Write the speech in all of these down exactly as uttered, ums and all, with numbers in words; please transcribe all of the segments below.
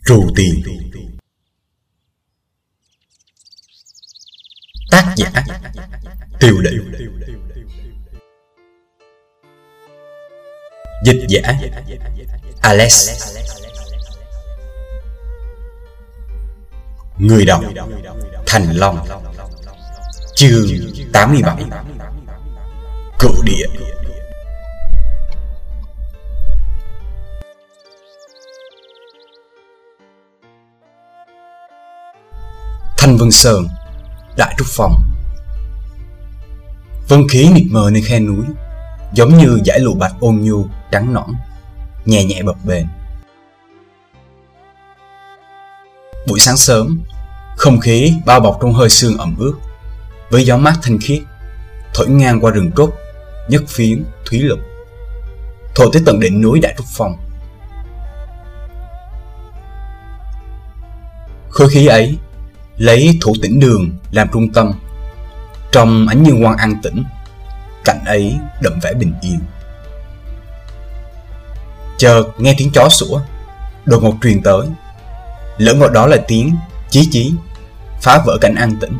Trù Tiền. Tác giả Tiêu Định. Dịch giả Alex. Người đọc Thành Long. Chương tám mươi bảy. Cựu địa. Thanh Vân Sơn, Đại Trúc Phong. Vân khí mịt mờ nơi khe núi, giống như dải lụa bạch ôn nhu trắng nõn, nhẹ nhẹ bập bềnh. Buổi sáng sớm, không khí bao bọc trong hơi sương ẩm ướt, với gió mát thanh khiết thổi ngang qua rừng trúc nhất phiến thúy lục, thổi tới tận đỉnh núi Đại Trúc Phong. Khối khí ấy lấy Thủ Tĩnh Đường làm trung tâm, trong ánh dương quang an tĩnh, cảnh ấy đậm vẻ bình yên. Chợt nghe tiếng chó sủa đột ngột truyền tới, lỡ ngọt đó là tiếng chí chí phá vỡ cảnh an tĩnh.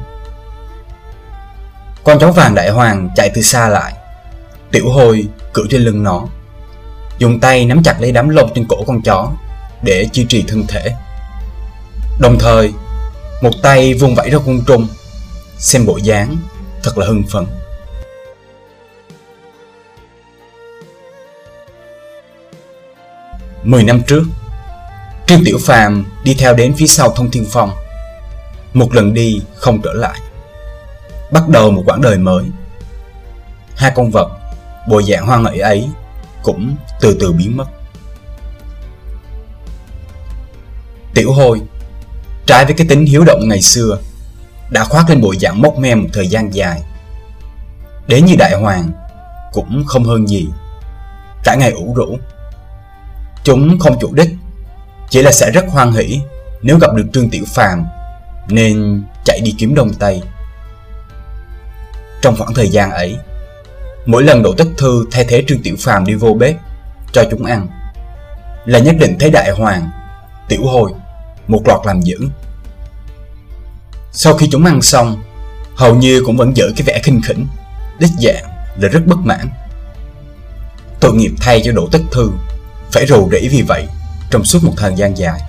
Con chó vàng Đại Hoàng chạy từ xa lại, Tiểu Hôi cưỡi trên lưng nó, dùng tay nắm chặt lấy đám lông trên cổ con chó để duy trì thân thể, đồng thời một tay vung vẩy ra không trung, xem bộ dáng thật là hưng phấn. Mười năm trước, Trương Tiểu Phàm đi theo đến phía sau Thông Thiên Phong, một lần đi không trở lại, bắt đầu một quãng đời mới. Hai con vật bộ dạng hoan hỷ ấy cũng từ từ biến mất. Tiểu Hôi, trái với cái tính hiếu động ngày xưa, đã khoác lên bộ dạng mốc me một thời gian dài. Đến như Đại Hoàng cũng không hơn gì, cả ngày ủ rũ. Chúng không chủ đích, chỉ là sẽ rất hoan hỷ nếu gặp được Trương Tiểu Phàm, nên chạy đi kiếm Đông Tây. Trong khoảng thời gian ấy, mỗi lần Đỗ Tất Thư thay thế Trương Tiểu Phàm đi vô bếp cho chúng ăn, là nhất định thấy Đại Hoàng, Tiểu Hôi một loạt làm dữ. Sau khi chúng ăn xong, hầu như cũng vẫn giữ cái vẻ khinh khỉnh, đích dạng là rất bất mãn. Tội nghiệp thay cho Đỗ Tất Thư phải rầu rĩ vì vậy trong suốt một thời gian dài.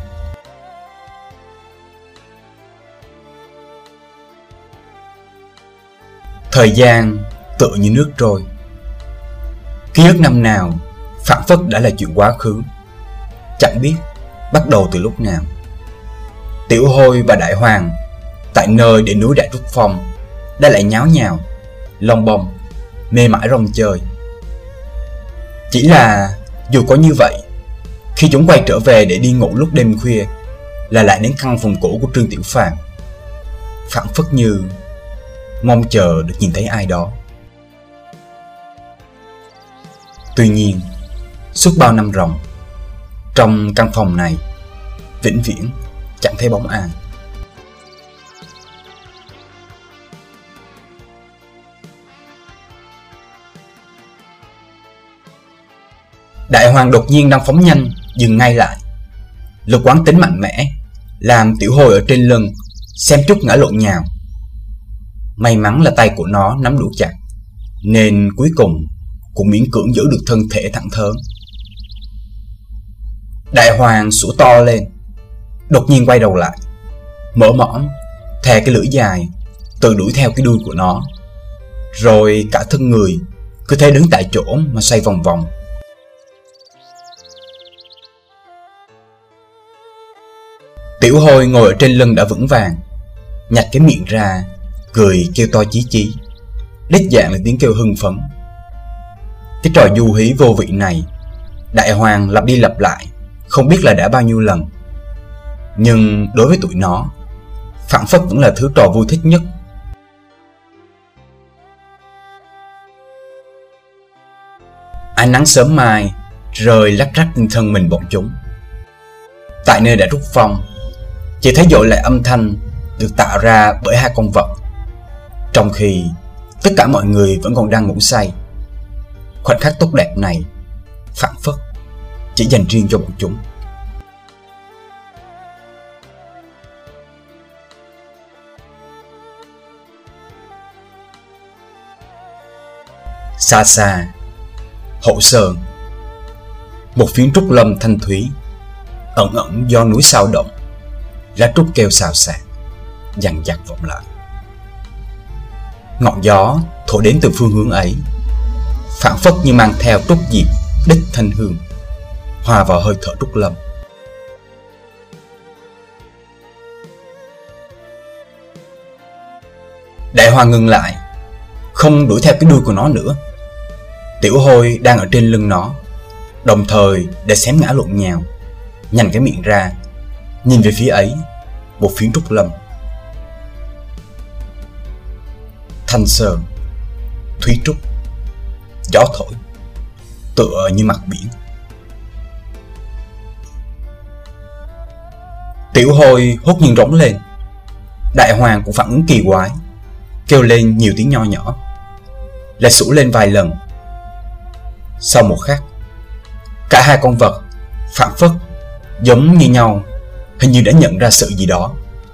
Thời gian tựa như nước trôi, ký ức năm nào phảng phất đã là chuyện quá khứ, chẳng biết bắt đầu từ lúc nào. Tiểu Hôi và Đại Hoàng tại nơi đỉnh núi Đại Trúc Phong đã lại nháo nhào, lông bông, mê mải rong chơi. Chỉ là dù có như vậy, khi chúng quay trở về để đi ngủ lúc đêm khuya, là lại đến căn phòng cũ của Trương Tiểu Phàm, phảng phất như mong chờ được nhìn thấy ai đó. Tuy nhiên, suốt bao năm ròng, trong căn phòng này vĩnh viễn chẳng thấy bóng ai. Đại Hoàng đột nhiên đang phóng nhanh dừng ngay lại, lực quán tính mạnh mẽ làm Tiểu Hôi ở trên lưng xem chút ngã lộn nhào. May mắn là tay của nó nắm đủ chặt, nên cuối cùng cũng miễn cưỡng giữ được thân thể thẳng thớm. Đại Hoàng sủa to lên, đột nhiên quay đầu lại, mở mõm thè cái lưỡi dài tự đuổi theo cái đuôi của nó, rồi cả thân người cứ thế đứng tại chỗ mà xoay vòng vòng. Tiểu Hôi ngồi ở trên lưng đã vững vàng, nhặt cái miệng ra cười kêu to chí chí, đích dạng là tiếng kêu hưng phấn. Cái trò du hí vô vị này Đại Hoàng lặp đi lặp lại không biết là đã bao nhiêu lần, nhưng đối với tụi nó phảng phất vẫn là thứ trò vui thích nhất. Ánh nắng sớm mai rơi lách rách trên thân mình bọn chúng. Tại nơi Đại Trúc Phong, chỉ thấy dội lại âm thanh được tạo ra bởi hai con vật, trong khi tất cả mọi người vẫn còn đang ngủ say. Khoảnh khắc tốt đẹp này phảng phất chỉ dành riêng cho bọn chúng. Xa xa, Hậu Sơn, một phiến trúc lâm thanh thúy, ẩn ẩn do núi sao động, lá trúc kêu xào xạc, dằn dặt vọng lại. Ngọn gió thổi đến từ phương hướng ấy, phảng phất như mang theo trúc diệp đích thanh hương, hòa vào hơi thở trúc lâm. Đại Hoàng ngừng lại, không đuổi theo cái đuôi của nó nữa. Tiểu Hôi đang ở trên lưng nó, đồng thời để xém ngã lộn nhào, nhành cái miệng ra, nhìn về phía ấy, một phiến trúc lâm. Thanh sơn, thúy trúc, gió thổi, tựa như mặt biển. Tiểu Hôi hốt nhiên rống lên. Đại Hoàng cũng phản ứng kỳ quái, kêu lên nhiều tiếng nho nhỏ, lại sủa lên vài lần. Sau một khắc, cả hai con vật phảng phất giống như nhau, hình như đã nhận ra sự gì đó.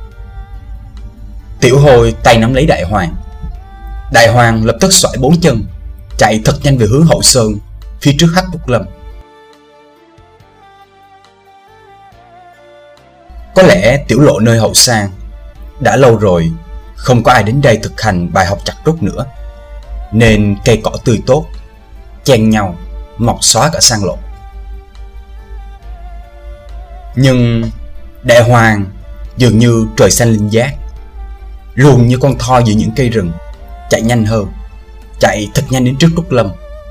Tiểu Hôi tay nắm lấy Đại Hoàng. Đại Hoàng lập tức xoải bốn chân, chạy thật nhanh về hướng Hậu Sơn, phía trước Hắc Trúc Lâm. Có lẽ tiểu lộ nơi Hậu Sang đã lâu rồi không có ai đến đây thực hành bài học chặt trúc nữa, nên cây cỏ tươi tốt chen nhau mọc xóa cả sang lộ. Nhưng Đại Hoàng dường như trời xanh linh giác, luồn như con thoi giữa những cây rừng, chạy nhanh hơn, chạy thật nhanh đến trước Trúc Lâm.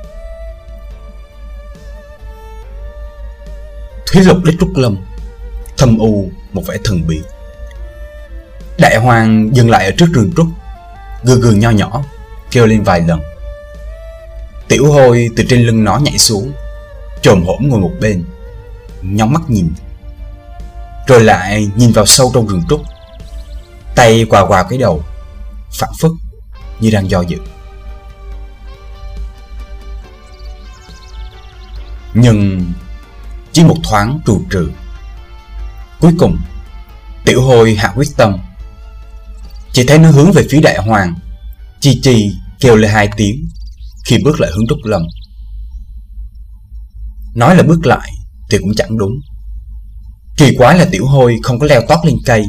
Thúy lục đích Trúc Lâm, thâm u một vẻ thần bí. Đại Hoàng dừng lại ở trước rừng trúc, gừ gừ nho nhỏ, kêu lên vài lần. Tiểu Hôi từ trên lưng nó nhảy xuống, chồm hổm ngồi một bên, nhắm mắt nhìn, rồi lại nhìn vào sâu trong rừng trúc, tay quà quà cái đầu, phảng phất như đang do dự. Nhưng chỉ một thoáng trù trừ, cuối cùng Tiểu Hôi hạ quyết tâm. Chỉ thấy nó hướng về phía Đại Hoàng, chi chi kêu lên hai tiếng khi bước lại hướng Trúc Lâm. Nói là bước lại thì cũng chẳng đúng. Kỳ quái là Tiểu Hôi không có leo tót lên cây.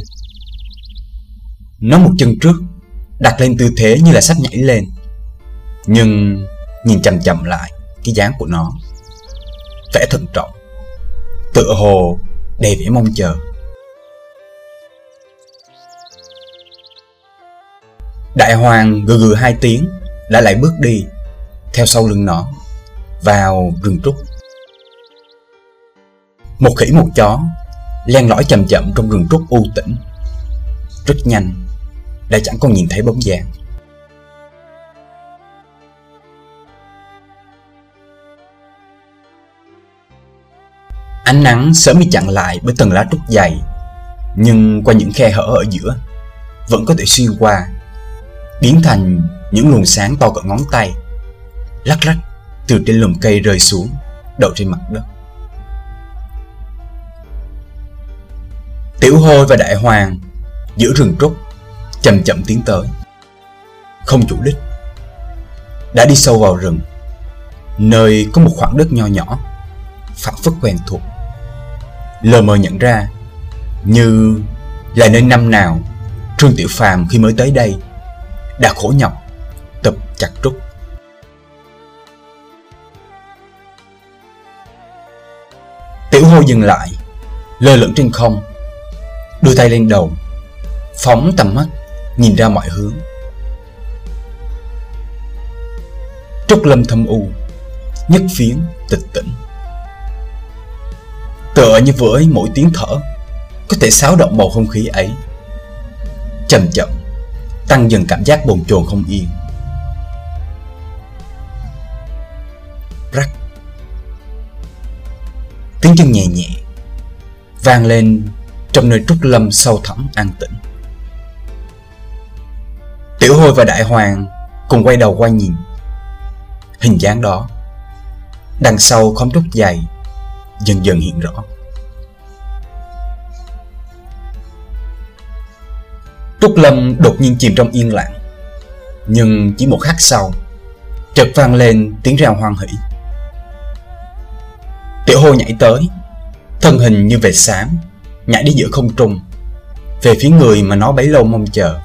Nó một chân trước đặt lên tư thế như là sắp nhảy lên, nhưng nhìn chậm chậm lại cái dáng của nó, vẻ thận trọng, tựa hồ đầy vẻ mong chờ. Đại Hoàng gừ gừ hai tiếng đã lại bước đi theo sau lưng nó vào rừng trúc. Một khỉ một chó len lỏi chậm chậm trong rừng trúc u tĩnh, rất nhanh đã chẳng còn nhìn thấy bóng dáng. Ánh nắng sớm bị chặn lại bởi tầng lá trúc dày, nhưng qua những khe hở ở giữa vẫn có thể xuyên qua, biến thành những luồng sáng to cỡ ngón tay, lắc lắc từ trên lùm cây rơi xuống, đậu trên mặt đất. Tiểu Hôi và Đại Hoàng giữa rừng trúc chậm chậm tiến tới, không chủ đích, đã đi sâu vào rừng, nơi có một khoảng đất nho nhỏ, phảng phất quen thuộc, lờ mờ nhận ra như là nơi năm nào Trương Tiểu Phàm khi mới tới đây đã khổ nhọc tập chặt trúc. Tiểu Hôi dừng lại, lơ lửng trên không, đưa tay lên đầu, phóng tầm mắt nhìn ra mọi hướng. Trúc lâm thâm u, nhất phiến tịch tĩnh, tựa như với mỗi tiếng thở có thể xáo động bầu không khí ấy, chậm chậm tăng dần cảm giác bồn chồn không yên. Rắc, tiếng chân nhẹ nhẹ vang lên trong nơi trúc lâm sâu thẳm an tĩnh. Tiểu Hôi và Đại Hoàng cùng quay đầu qua nhìn. Hình dáng đó đằng sau khóm trúc dày dần dần hiện rõ. Trúc lâm đột nhiên chìm trong yên lặng, nhưng chỉ một khắc sau, Chợt vang lên tiếng reo hoan hỉ. Tiểu Hôi nhảy tới, thân hình như vệt xám nhảy đi giữa không trung, về phía người mà nó bấy lâu mong chờ.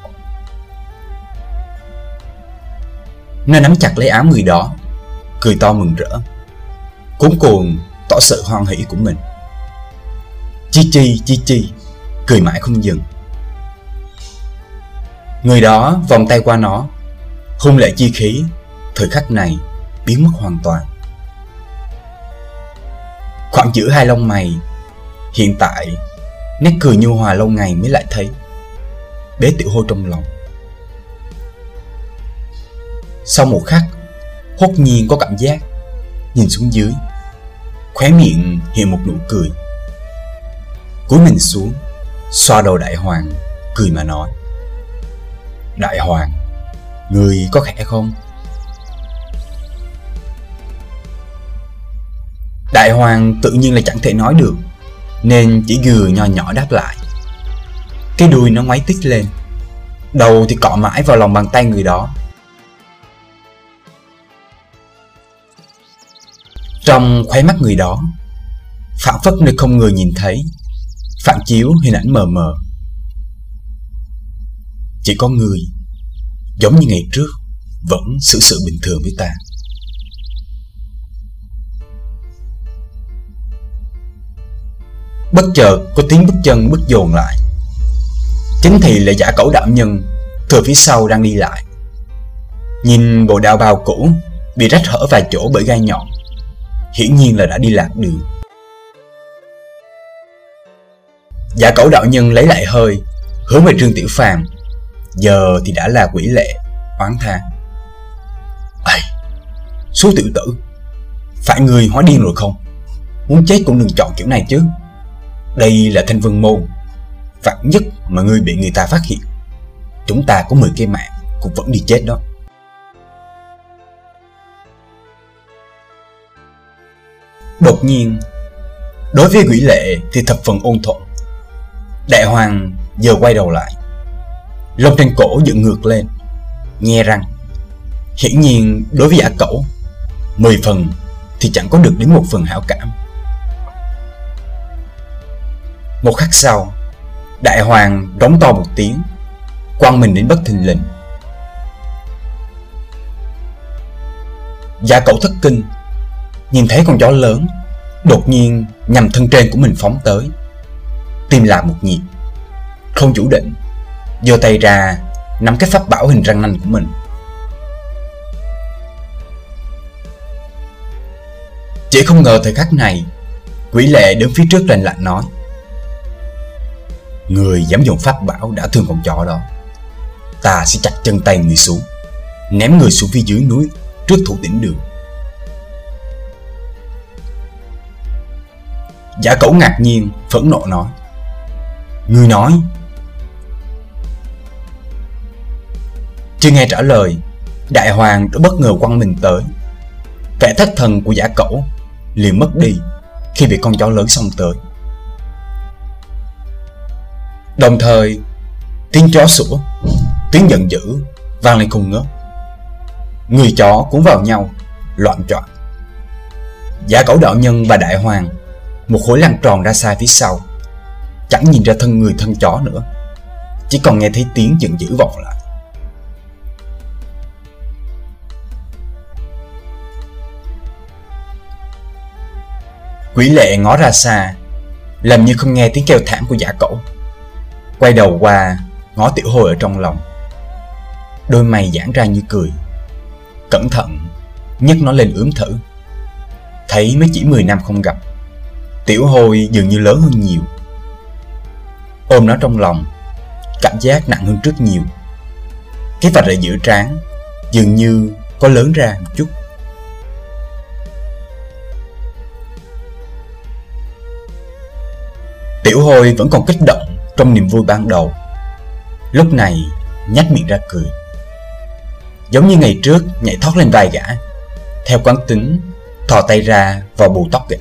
Nó nắm chặt lấy áo người đó, cười to mừng rỡ, cuống cuồng tỏ sự hoan hỉ của mình. Chi chi chi chi cười mãi không dừng. Người đó vòng tay qua nó, hung lệ chi khí thời khắc này biến mất hoàn toàn. Khoảng giữa hai lông mày, hiện tại nét cười nhu hòa lâu ngày mới lại thấy, bế Tiểu Hôi trong lòng. Sau một khắc, hốt nhiên có cảm giác nhìn xuống dưới, khóe miệng hiện một nụ cười. Cúi mình xuống, xoa đầu Đại Hoàng, cười mà nói: Đại Hoàng, người có khỏe không? Đại Hoàng tự nhiên là chẳng thể nói được, nên chỉ gừ nho nhỏ đáp lại. Cái đuôi nó ngoáy tít lên, đầu thì cọ mãi vào lòng bàn tay người đó. Trong khóe mắt người đó, phảng phất nơi không người nhìn thấy, phản chiếu hình ảnh mờ mờ. Chỉ có người, giống như ngày trước, vẫn xử sự bình thường với ta. Bất chợt có tiếng bước chân bước dồn lại. Chính thì là Giả Cẩu đạo nhân từ phía sau đang đi lại. Nhìn bộ đạo bào cũ bị rách hở vài chỗ bởi gai nhọn, hiển nhiên là đã đi lạc đường. Giả Cẩu đạo nhân lấy lại hơi, hướng về Trương Tiểu Phàm. Giờ thì đã là Quỷ Lệ oán than: Ây, số tiểu tử, phải người hóa điên rồi không? Muốn chết cũng đừng chọn kiểu này chứ. Đây là Thanh Vân Môn, vạn nhất mà ngươi bị người ta phát hiện, chúng ta có mười cây mạng cũng vẫn đi chết đó. Đột nhiên, đối với Quỷ Lệ thì thập phần ôn thuận. Đại Hoàng giờ quay đầu lại, lông trên cổ dựng ngược lên, nhe răng. Hiển nhiên đối với Giả Cẩu, mười phần thì chẳng có được đến một phần hảo cảm. Một khắc sau, Đại Hoàng rống to một tiếng, quăng mình đến bất thình lình. Giả Cẩu thất kinh, nhìn thấy con chó lớn đột nhiên nhằm thân trên của mình phóng tới, tim lạc một nhịp, không chủ định, giơ tay ra nắm cái pháp bảo hình răng nanh của mình. Chỉ không ngờ thời khắc này, Quỷ Lệ đứng phía trước lạnh lạnh nói: Người dám dùng pháp bảo đã thương con chó đó, ta sẽ chặt chân tay người xuống, ném người xuống phía dưới núi trước Thủ Tĩnh Đường. Giả Cẩu ngạc nhiên, phẫn nộ nói: Ngươi nói? Chưa nghe trả lời, Đại Hoàng đã bất ngờ quăng mình tới. Vẻ thất thần của Giả Cẩu liền mất đi khi bị con chó lớn xông tới. Đồng thời, tiếng chó sủa, tiếng giận dữ vang lên không ngớt. Người chó cuốn vào nhau, loạn choạng. Giả Cẩu đạo nhân và Đại Hoàng một khối lăn tròn ra xa phía sau, chẳng nhìn ra thân người thân chó nữa, chỉ còn nghe thấy tiếng giận dữ vọng lại. Quỷ Lệ ngó ra xa, làm như không nghe tiếng kêu thảm của Giả Cẩu, quay đầu qua ngó Tiểu Hôi ở trong lòng. Đôi mày giãn ra như cười, cẩn thận nhấc nó lên ướm thử. Thấy mới chỉ mười năm không gặp, Tiểu Hôi dường như lớn hơn nhiều. Ôm nó trong lòng, cảm giác nặng hơn rất nhiều. Cái vạch ở giữa trán dường như có lớn ra một chút. Tiểu Hôi vẫn còn kích động trong niềm vui ban đầu, lúc này nhếch miệng ra cười, giống như ngày trước nhảy thoát lên vai gã, theo quán tính thò tay ra vào bù tóc gã.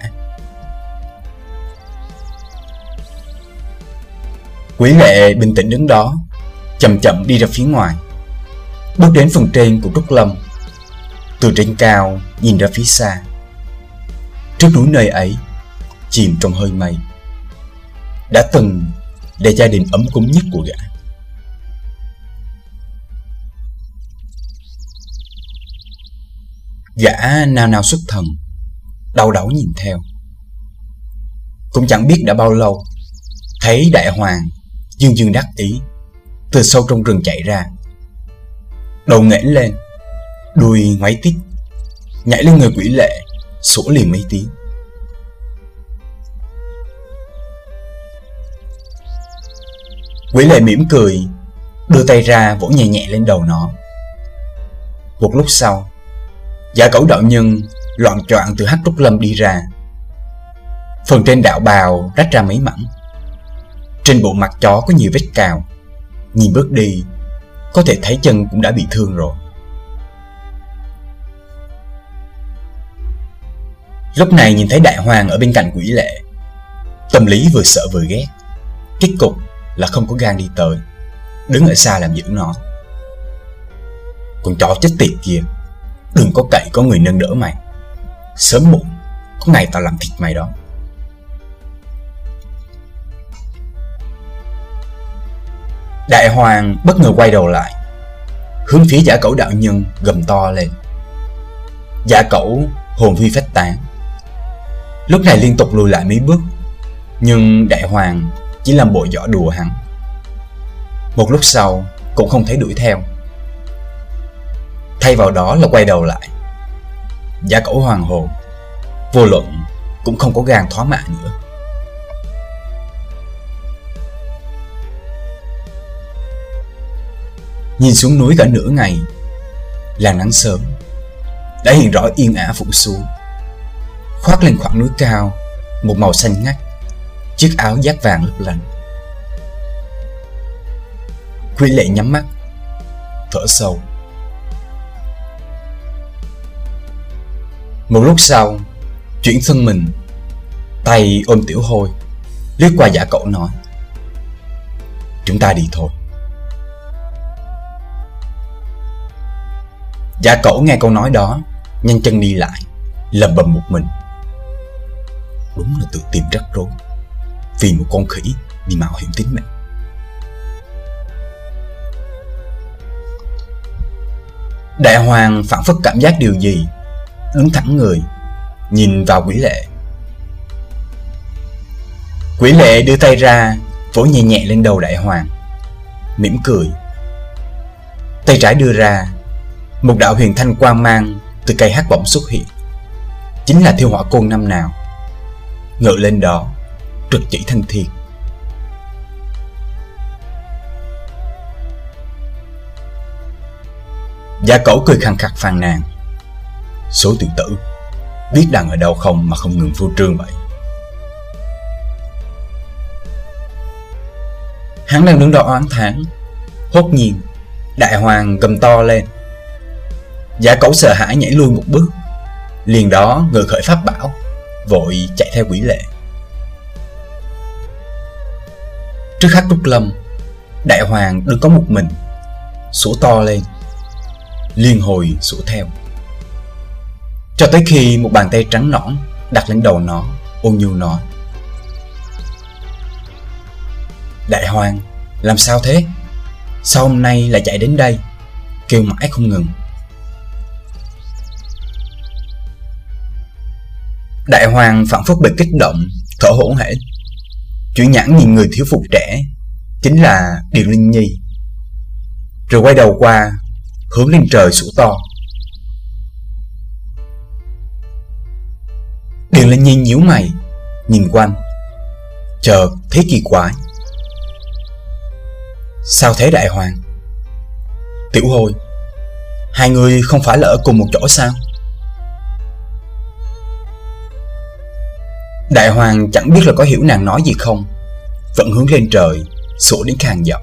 Quỷ Lệ bình tĩnh đứng đó, chậm chậm đi ra phía ngoài, bước đến phần trên của Trúc Lâm. từ trên cao nhìn ra phía xa. Trước núi nơi ấy, chìm trong hơi mây, đã từng là gia đình ấm cúng nhất của gã. Gã nao nao xuất thần, đau đáu nhìn theo. Cũng chẳng biết đã bao lâu, thấy Đại Hoàng dương dương đắc ý từ sâu trong rừng chạy ra. Đầu nghển lên, đuôi ngoáy tít, nhảy lên người Quỷ Lệ, sủa liền mấy tiếng. Quỷ Lệ mỉm cười, đưa tay ra vỗ nhẹ nhẹ lên đầu nó. Một lúc sau, Giả Cẩu đạo nhân loạng choạng từ Hắc Trúc Lâm đi ra. Phần trên đạo bào rách ra mấy mảnh. Trên bộ mặt chó có nhiều vết cào, nhìn bước đi có thể thấy chân cũng đã bị thương rồi. Lúc này nhìn thấy Đại Hoàng ở bên cạnh Quỷ Lệ, tâm lý vừa sợ vừa ghét. Kết cục là không có gan đi tới, đứng ở xa làm giữ nó. Con chó chết tiệt kia, đừng có cậy có người nâng đỡ mày. Sớm muộn có ngày tao làm thịt mày đó. Đại Hoàng bất ngờ quay đầu lại, hướng phía Giả Cẩu đạo nhân gầm to lên. Giả Cẩu hồn phi phách tán, lúc này liên tục lùi lại mấy bước, nhưng Đại Hoàng chỉ làm bộ dọ đùa hắn. Một lúc sau cũng không thấy đuổi theo, thay vào đó là quay đầu lại. Giả Cẩu hoàng hồn, vô luận cũng không có gan thoá mạ nữa. Nhìn xuống núi cả nửa ngày, làn nắng sớm đã hiện rõ yên ả phủ xuống, khoác lên khoảng núi cao một màu xanh ngắt, chiếc áo dát vàng lấp lánh. Quỷ Lệ nhắm mắt, thở sâu. Một lúc sau, chuyển thân mình, tay ôm Tiểu Hôi, liếc qua Giả Cẩu nói: chúng ta đi thôi. Giả Cẩu nghe câu nói đó, nhanh chân đi lại, lầm bầm một mình. Đúng là tự tìm rắc rối, vì một con khỉ đi mạo hiểm tính mệnh. Đại Hoàng phảng phất cảm giác điều gì, đứng thẳng người, nhìn vào Quỷ Lệ. Quỷ Lệ đưa tay ra, vỗ nhẹ nhẹ lên đầu Đại Hoàng, mỉm cười. Tay trái đưa ra, một đạo huyền thanh quang mang từ cây hắc bổng xuất hiện, chính là Thiêu Hỏa Côn năm nào. Ngự lên đó, trực chỉ thanh thiên. Giả Cẩu cười khăng khặc phàn nàn: số tiểu tử biết đang ở đâu không mà không ngừng phô trương vậy. Hắn đang đứng đó oán thán, hốt nhiên Đại Hoàng gầm to lên. Giả Cẩu sợ hãi nhảy lui một bước, liền đó ngự khởi pháp bảo, vội chạy theo Quỷ Lệ. Trước Hắc Trúc Lâm, Đại Hoàng đứng có một mình, sủa to lên, liên hồi sủa theo, cho tới khi một bàn tay trắng nõn đặt lên đầu nó, ôn nhu nói: Đại Hoàng, làm sao thế? Sao hôm nay lại chạy đến đây, kêu mãi không ngừng? Đại Hoàng phảng phất bị kích động, thở hổn hển, chuyển nhãn nhìn người thiếu phụ trẻ, chính là Điền Linh Nhi, rồi quay đầu qua, hướng lên trời sủa to. Điền Linh Nhi nhíu mày, nhìn quanh, chợt thấy kỳ quái. Sao thế Đại Hoàng? Tiểu Hôi, hai người không phải là ở cùng một chỗ sao? Đại Hoàng chẳng biết là có hiểu nàng nói gì không, vẫn hướng lên trời sủa đến khàn giọng.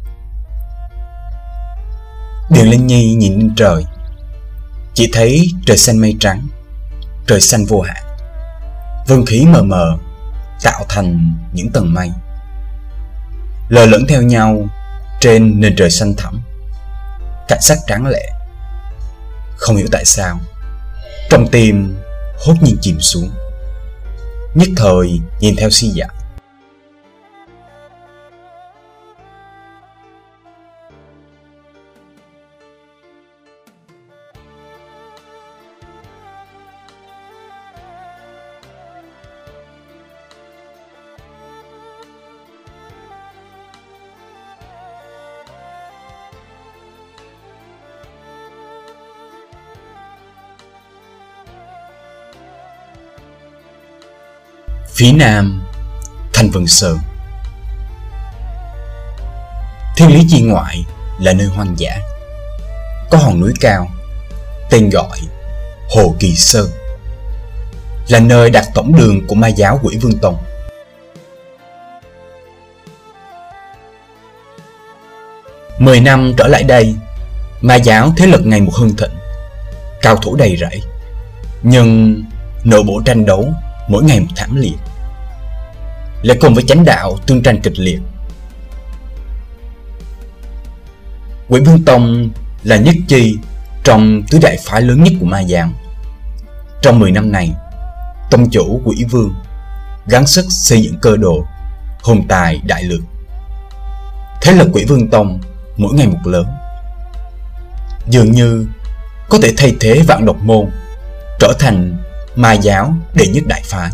Điền Linh Nhi nhìn lên trời, chỉ thấy trời xanh mây trắng, trời xanh vô hạn, vân khí mờ mờ tạo thành những tầng mây lờ lẫn theo nhau trên nền trời xanh thẳm, cảnh sắc tráng lệ. Không hiểu tại sao trong tim hốt nhiên chìm xuống, nhất thời nhìn theo suy dại. Phía nam Thanh Vân Sơn. Thiên lý chi ngoại là nơi hoang dã, có hòn núi cao tên gọi Hồ Kỳ Sơn, là nơi đặt tổng đường của ma giáo Quỷ Vương Tông. Mười năm trở lại đây, ma giáo thế lực ngày một hưng thịnh, cao thủ đầy rẫy, nhưng nội bộ tranh đấu mỗi ngày một thảm liệt, lại cùng với chánh đạo tương tranh kịch liệt. Quỷ Vương Tông là nhất chi trong tứ đại phái lớn nhất của ma giáo. Trong mười năm này, tông chủ Quỷ Vương gắng sức xây dựng cơ đồ, hùng tài đại lược. Thế lực Quỷ Vương Tông mỗi ngày một lớn, dường như có thể thay thế Vạn Độc Môn, trở thành ma giáo đệ nhất đại phái.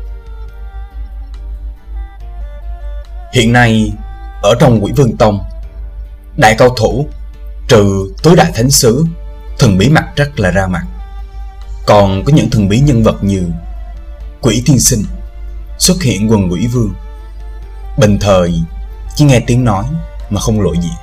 Hiện nay ở trong Quỷ Vương Tông, đại cao thủ trừ tứ đại thánh sứ thần bí mặt rất là ra mặt, còn có những thần bí nhân vật như Quỷ Tiên Sinh xuất hiện quần Quỷ Vương, bình thời chỉ nghe tiếng nói mà không lộ diện.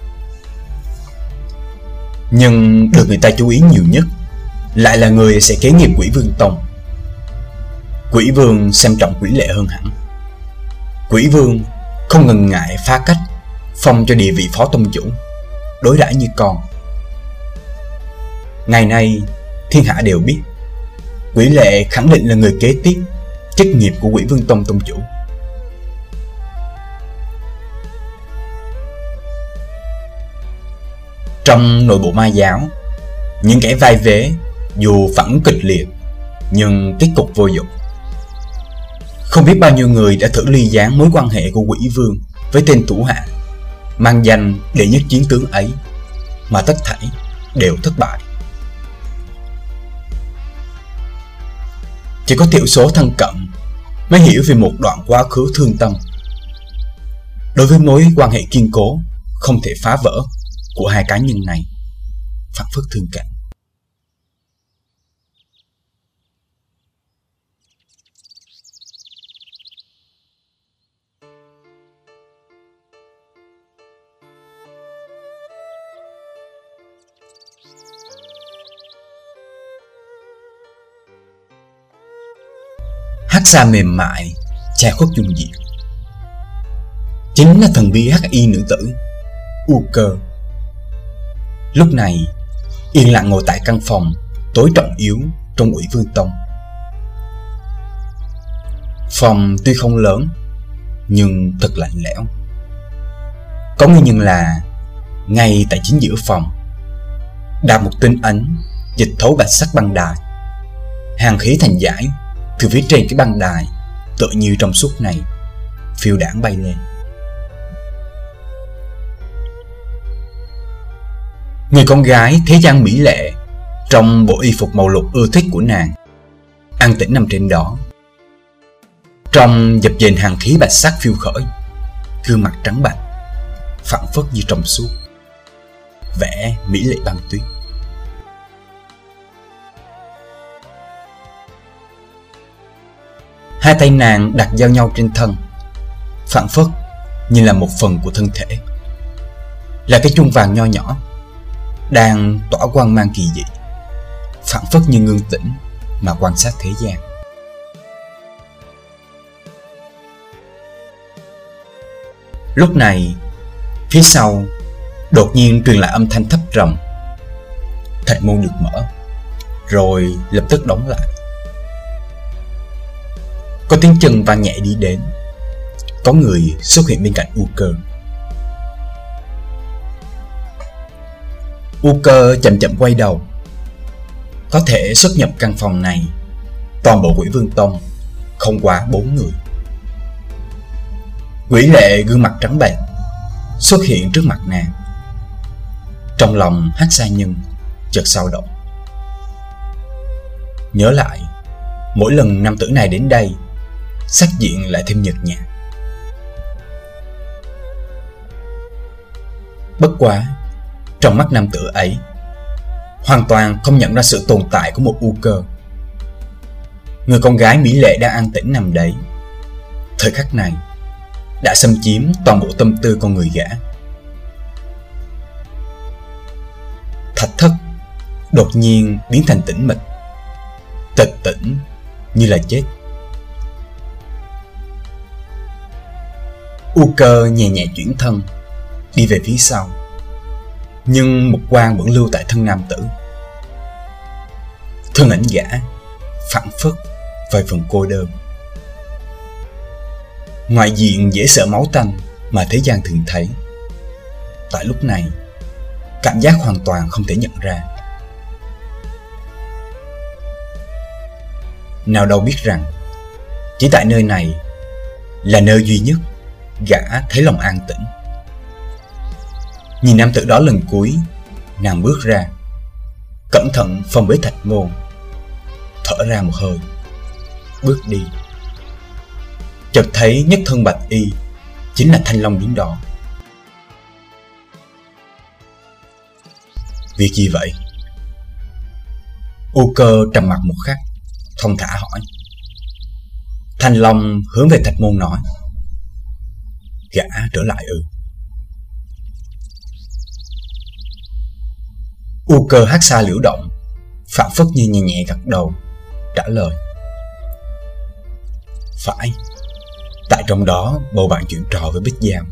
Nhưng được người ta chú ý nhiều nhất lại là người sẽ kế nghiệp Quỷ Vương Tông. Quỷ Vương xem trọng Quỷ Lệ hơn hẳn. Quỷ Vương không ngần ngại phá cách phong cho địa vị phó tông chủ, đối đãi như con. Ngày nay thiên hạ đều biết Quỷ Lệ khẳng định là người kế tiếp chức nghiệp của Quỷ Vương Tông tông chủ. Trong nội bộ ma giáo, những kẻ vai vế dù phản ứng kịch liệt nhưng kết cục vô dụng. Không biết bao nhiêu người đã thử ly gián mối quan hệ của Quỷ Vương với tên thủ hạ mang danh đệ nhất chiến tướng ấy, mà tất thảy đều thất bại. Chỉ có thiểu số thân cận mới hiểu về một đoạn quá khứ thương tâm. Đối với mối quan hệ kiên cố không thể phá vỡ của hai cá nhân này, phảng phất thương cảm. Hắc xa mềm mại che khuất dung diện, chính là thần bí hắc y nữ tử U Cơ. Lúc này yên lặng ngồi tại căn phòng tối trọng yếu trong Quỷ Vương Tông. Phòng tuy không lớn nhưng thật lạnh lẽo. Có nguyên nhân là ngay tại chính giữa phòng đặt một tinh ánh dịch thấu bạch sắc băng đài, hàng khí thành dải từ phía trên cái băng đài tựa như trong suốt này phiêu đãng bay lên. Người con gái thế gian mỹ lệ trong bộ y phục màu lục ưa thích của nàng an tĩnh nằm trên đó, trong dập dềnh hàng khí bạch sắc phiêu khởi, gương mặt trắng bạch phảng phất như trong suốt, vẻ mỹ lệ băng tuyết. Hai tay nàng đặt giao nhau trên thân, phảng phất như là một phần của thân thể, là cái chuông vàng nho nhỏ đang tỏa quang mang kỳ dị, phảng phất như ngưng tĩnh mà quan sát thế gian. Lúc này phía sau đột nhiên truyền lại âm thanh thấp trầm. Thạch môn được mở, rồi lập tức đóng lại. Có tiếng chân vang nhẹ đi đến, có người xuất hiện bên cạnh U Cơ. U Cơ chậm chậm quay đầu, có thể xuất nhập căn phòng này, toàn bộ Quỷ Vương Tông không quá bốn người. Quỷ Lệ gương mặt trắng bệch xuất hiện trước mặt nàng. Trong lòng Hắc Sa Nhân chợt xao động. Nhớ lại, mỗi lần nam tử này đến đây, sắc diện lại thêm nhợt nhạt. Bất quá, trong mắt nam tử ấy hoàn toàn không nhận ra sự tồn tại của một U Cơ. Người con gái mỹ lệ đang an tĩnh nằm đấy, thời khắc này đã xâm chiếm toàn bộ tâm tư con người gã. Thạch Thất đột nhiên biến thành tĩnh mịch, tịch tĩnh như là chết. U Cơ nhẹ nhẹ chuyển thân đi về phía sau, nhưng một quang vẫn lưu tại thân nam tử. Thân ảnh gã phảng phất vài phần cô đơn. Ngoại diện dễ sợ máu tanh mà thế gian thường thấy, tại lúc này cảm giác hoàn toàn không thể nhận ra. Nào đâu biết rằng chỉ tại nơi này là nơi duy nhất gã thấy lòng an tĩnh. Nhìn nam tử đó lần cuối, nàng bước ra, cẩn thận phong bế thạch môn, thở ra một hơi, bước đi. Chợt thấy nhất thân bạch y chính là Thanh Long đứng đó. Việc gì vậy? U Cơ trầm mặt một khắc, thong thả hỏi. Thanh Long hướng về thạch môn nói. Gã trở lại ư? U Cơ hát xa liễu động, phảng phất như nhẹ nhẹ gật đầu, trả lời. Phải, tại trong đó bầu bạn chuyện trò với Bích Giao.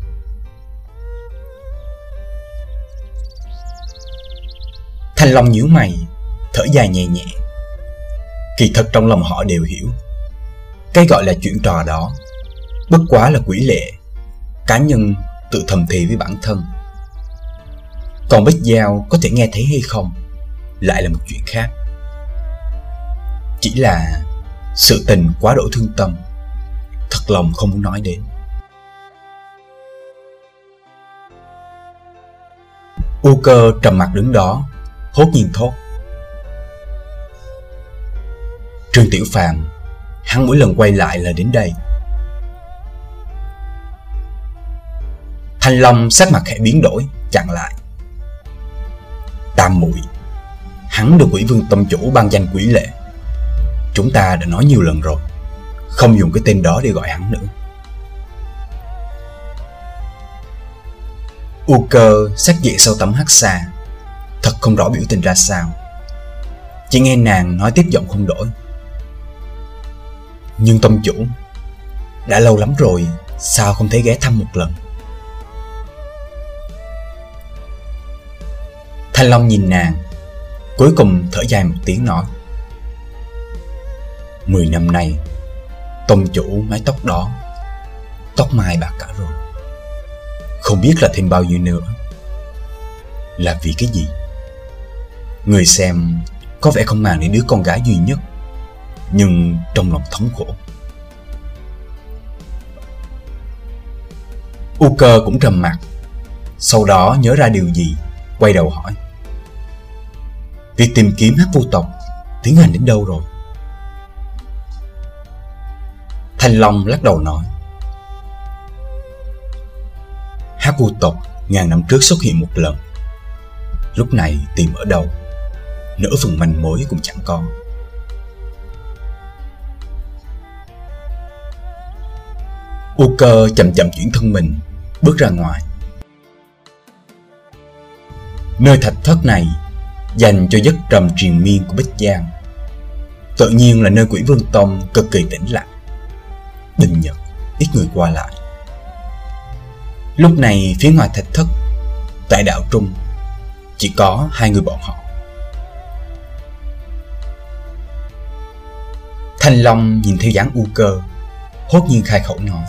Thanh Long nhíu mày, thở dài nhẹ nhẹ. Kỳ thật trong lòng họ đều hiểu, cái gọi là chuyện trò đó bất quá là Quỷ Lệ cá nhân tự thầm thì với bản thân. Còn Bích Giao có thể nghe thấy hay không lại là một chuyện khác. Chỉ là sự tình quá đỗi thương tâm, thật lòng không muốn nói đến. U Cơ trầm mặt đứng đó, hốt nhiên thốt. Trương Tiểu Phàm, hắn mỗi lần quay lại là đến đây. Thanh Long sắc mặt khẽ biến đổi, chặn lại. Tam muội, hắn được Quỷ Vương Tông chủ ban danh Quỷ Lệ. Chúng ta đã nói nhiều lần rồi, không dùng cái tên đó để gọi hắn nữa. U Cơ sắc diện sau tấm hắc xa, thật không rõ biểu tình ra sao. Chỉ nghe nàng nói tiếp giọng không đổi. Nhưng tông chủ, đã lâu lắm rồi, sao không thấy ghé thăm một lần? Thanh Long nhìn nàng, cuối cùng thở dài một tiếng nói. Mười năm nay, tông chủ mái tóc đó, tóc mai bạc cả rồi. Không biết là thêm bao nhiêu nữa. Là vì cái gì? Người xem có vẻ không màng đến đứa con gái duy nhất, nhưng trong lòng thống khổ. U Cơ cũng trầm mặc, sau đó nhớ ra điều gì, quay đầu hỏi. Việc tìm kiếm Hắc Vu tộc tiến hành đến đâu rồi? Thanh Long lắc đầu nói. Hắc Vu tộc ngàn năm trước xuất hiện một lần, lúc này tìm ở đâu, nửa phần manh mối cũng chẳng có. U Cơ chậm chậm chuyển thân mình, bước ra ngoài. Nơi thạch thất này dành cho giấc trầm triền miên của Bích Giao, tự nhiên là nơi Quỷ Vương Tông cực kỳ tĩnh lặng. Đinh nhật ít người qua lại. Lúc này phía ngoài thạch thất, tại đạo trung, chỉ có hai người bọn họ. Thanh Long nhìn theo dáng U Cơ, hốt nhiên khai khẩu nói.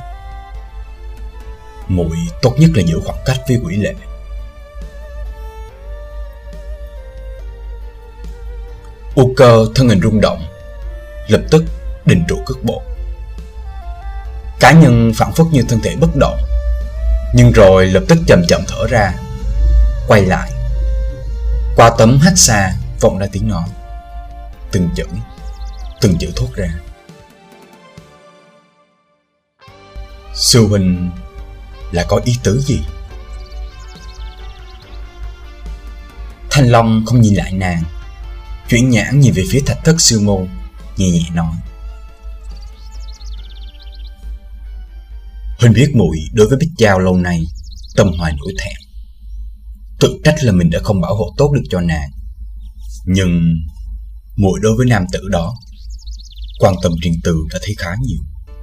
Muội tốt nhất là giữ khoảng cách với Quỷ Lệ. U Cơ thân hình rung động, lập tức đình trụ cước bộ. Cá nhân phảng phất như thân thể bất động, nhưng rồi lập tức chậm chậm thở ra, quay lại. Qua tấm hắc xa vọng ra tiếng nói, từng chữ, từng chữ thốt ra. Sư huynh là có ý tứ gì? Thanh Long không nhìn lại nàng, chuyển nhãn nhìn về phía Thạch Thất sư môn, nhẹ nhẹ nói: Huynh biết muội đối với Bích Giao lâu nay tâm hoài nổi thẹn, tự trách là mình đã không bảo hộ tốt được cho nàng. Nhưng muội đối với nam tử đó quan tâm riêng tư đã thấy khá nhiều.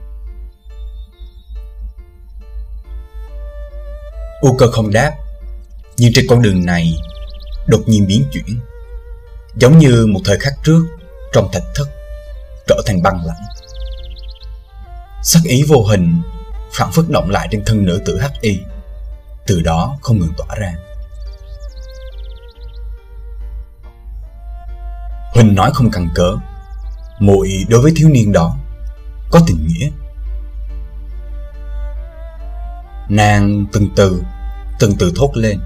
U Cơ không đáp, nhưng trên con đường này đột nhiên biến chuyển, giống như một thời khắc trước trong thạch thất trở thành băng lạnh. Sắc ý vô hình phản phất động lại trên thân nữ tử hắc y, từ đó không ngừng tỏa ra. Huynh nói không căn cớ, muội đối với thiếu niên đó có tình nghĩa. Nàng từng từ từng từ thốt lên.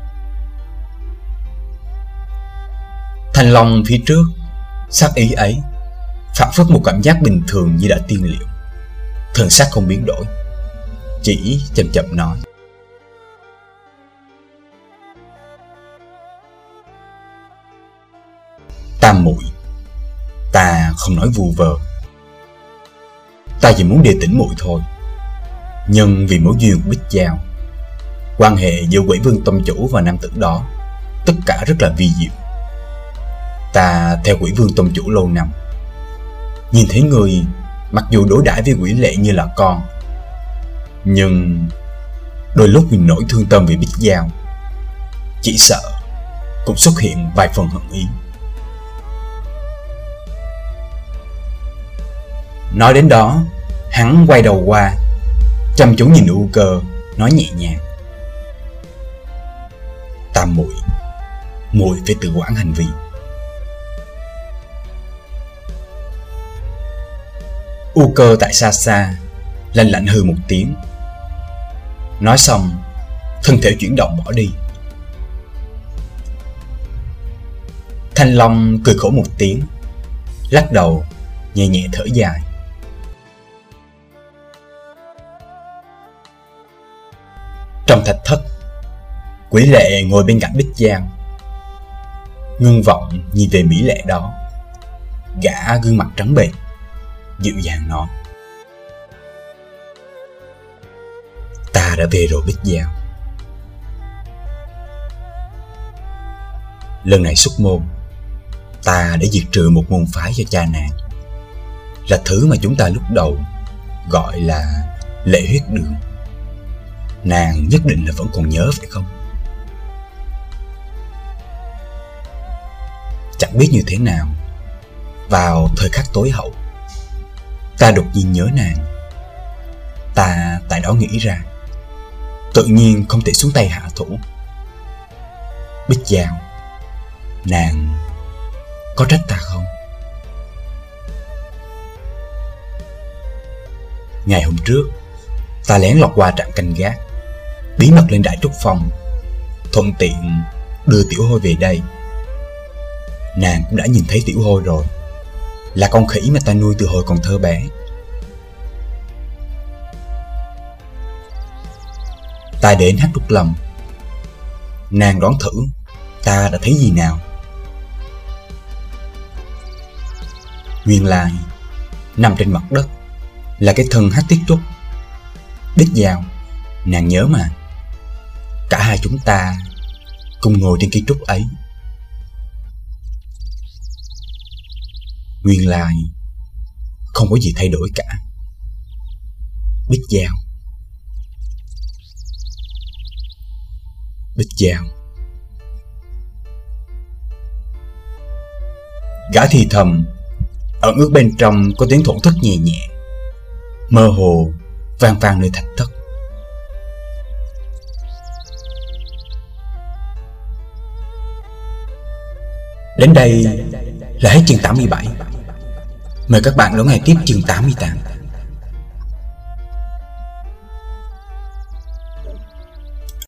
Thanh Long phía trước, sắc ý ấy phản phất một cảm giác bình thường như đã tiên liệu, thần sắc không biến đổi, chỉ chậm chậm nói: Tam muội, ta không nói vu vơ, ta chỉ muốn đề tỉnh muội thôi. Nhưng vì mối duyên của Bích Giao, quan hệ giữa Quỷ Vương Tông chủ và nam tử đó tất cả rất là vi diệu. Ta theo Quỷ Vương Tông chủ lâu năm, nhìn thấy người mặc dù đối đãi với Quỷ Lệ như là con, nhưng đôi lúc mình nổi thương tâm vì Bích Giao, chỉ sợ cũng xuất hiện vài phần hận ý. Nói đến đó, hắn quay đầu qua, chăm chú nhìn U Cơ, nói nhẹ nhàng: Tam muội, muội phải tự quản hành vi. U Cơ tại xa xa lạnh lạnh hừ một tiếng, nói xong thân thể chuyển động bỏ đi. Thanh Long cười khổ một tiếng, lắc đầu nhẹ nhẹ thở dài. Trong thạch thất, Quỷ Lệ ngồi bên cạnh Bích Giao, ngưng vọng nhìn về mỹ lệ đó. Gã gương mặt trắng bệch, dịu dàng nói: Ta đã về rồi Bích Giao. Lần này xuất môn, ta đã diệt trừ một môn phái cho cha nàng, là thứ mà chúng ta lúc đầu gọi là lệ huyết đường. Nàng nhất định là vẫn còn nhớ phải không? Chẳng biết như thế nào, vào thời khắc tối hậu, ta đột nhiên nhớ nàng. Ta tại đó nghĩ ra, tự nhiên không thể xuống tay hạ thủ. Bích Giao, nàng có trách ta không? Ngày hôm trước, ta lén lọt qua trạm canh gác, bí mật lên Đại Trúc Phong, thuận tiện đưa Tiểu Hôi về đây. Nàng cũng đã nhìn thấy Tiểu Hôi rồi, là con khỉ mà ta nuôi từ hồi còn thơ bé. Ta đến Hát Trúc Lâm, nàng đoán thử ta đã thấy gì nào? Nguyên lai nằm trên mặt đất là cái thân Hát Tiết Trúc. Bích Giao, nàng nhớ mà, cả hai chúng ta cùng ngồi trên cây trúc ấy. Nguyên lai không có gì thay đổi cả. Bích Giao, Bích Giao. Gã thì thầm, ẩn ước bên trong có tiếng thổn thức nhẹ nhẹ, mơ hồ vang vang nơi thạch thất. Đến đây là hết chương tám mươi bảy. Mời các bạn đón nghe tiếp chương tám mươi tám.